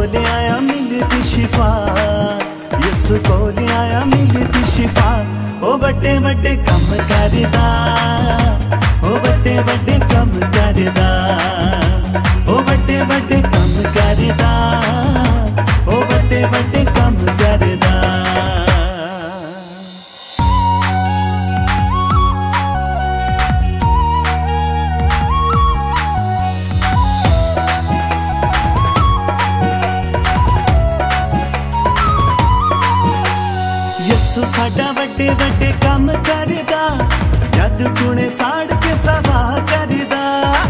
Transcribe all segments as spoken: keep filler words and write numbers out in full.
कोल आया मिलदी शिफा, यसु कोल आया मिलदी शिफा। ओ बड़े बड़े कम करदा, ओ बड़े बड़े कम करदा, ओ बड़े बड़े कम करदा, ओ बड़े बड़े कम करदा। यसु साडा वड्डे वड्डे काम करदा, जादू टूने साड़ के सवा करदा।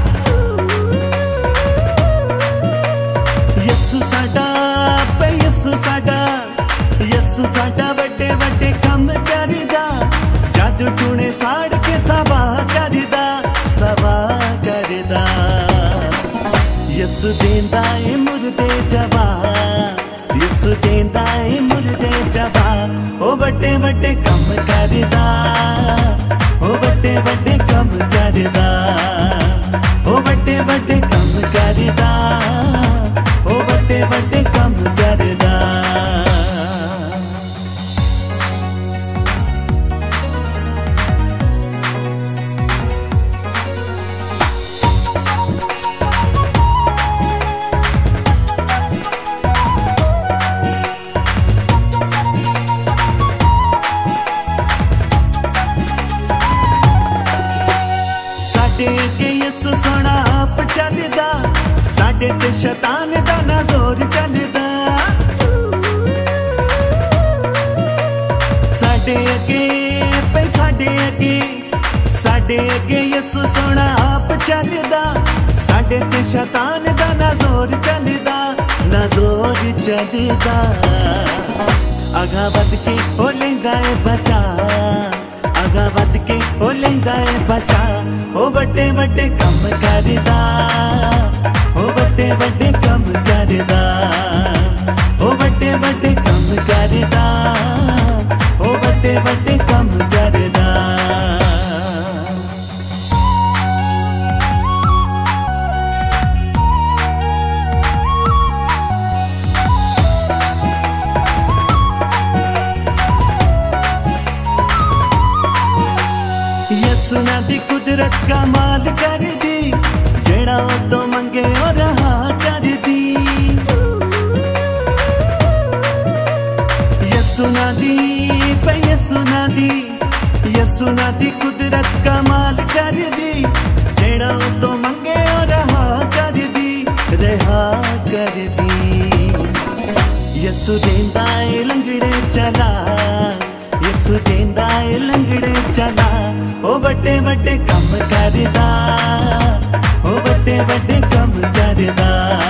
यसु साडा पे यसु साडा, यसु साडा वड्डे वड्डे काम करदा, जादू टूने साड़ के सवा करदा, सवा करदा। यसु देंदा ए मुर्दे जवा, यसु देंदा ए मुर्दे जवा। ओ बड़े बड़े कम करदा, ओ बड़े बड़े कम करदा, ओ बड़े बड़े कम करदा, ओ बड़े बड़े कम करदा। के यसु सोना आप चलदा, साडे ते शैतान दा ना जोर चलदा। साडे अगे पे साडे अगे, साडे अगे यसु सोना आप चलदा, साडे ते शैतान दा ना जोर चलदा, ना जोर चलदा। आगा वध के हो लेंदा ए बचा, आगा वध के हो लेंदा ए बचा। ओ बड़े बड़े कम करदा, ओ बड़े बड़े कम करदा, ओ बड़े बड़े कम करदा, ओ बड़े बड़े कम करदा। यसु ना दी कुदरत कमाल कर दी, जेड़ा ओ तो मंगे और रहा कर दी। यसु ना दी पे यसु ना दी, यसु ना दी कुदरत कमाल कर दी, जेड़ा ओ तो मंगे और रहा कर दी, रहा कर दी। यसु देंदा ए लंगड़े चला, यसु देंदा ए लंगड़े चला। ओ बड़े बड़े कम करदा, ओ बड़े बड़े कम करदा।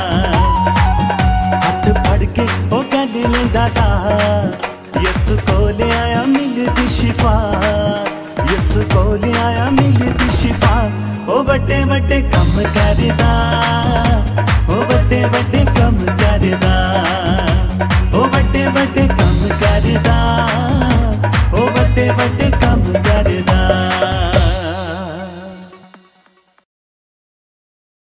हाथ फड़ के ओ गल लेंदा दा, यसु कोल आया मिलदी शिफा, यसु कोल आया मिलदी शिफा। ओ बड़े बड़े कम करदा, ओ बड़े बड़े कम करदा, ओ बड़े बड़े कम करदा, ओ बड़े बड़े कम